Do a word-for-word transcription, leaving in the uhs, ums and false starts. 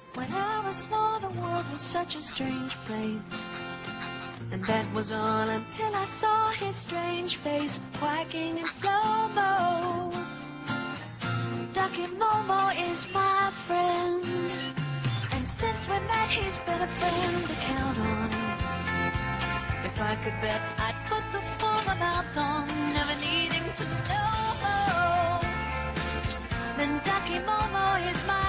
When I was small, the world was such a strange place. And that was all until I saw his strange face quacking in slow-mo. Ducky Momo is my friend, and since we met, he's been a friend to count on. If I could bet, I'd put the full amount on, never needing to know. Then Ducky Momo is my